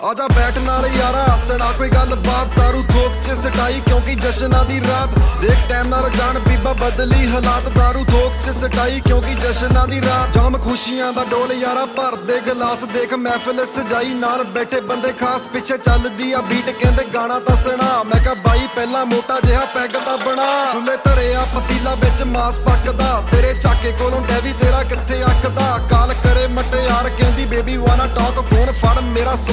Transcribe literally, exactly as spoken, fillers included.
आजा बैठ नाल यारा हसना कोई गल बात दारू थोक च सटाई क्योंकि जश्ना दी रात देख टाइम नाल जान बीबा बदली हालात दारू थोक च सटाई क्योंकि जश्ना दी रात जाम खुशियां दा डोल यारा भर दे गिलास देख महफिल सजाई नाल बैठे बंदे खास पिछे चलदी आ बीट कहंदे गाना तां सुना मैं कहा बाई पहला मोटा जिहा पैग तां बना चुल्हे धरे आ पतीला विच मास पकदा तेरे चाके कोलों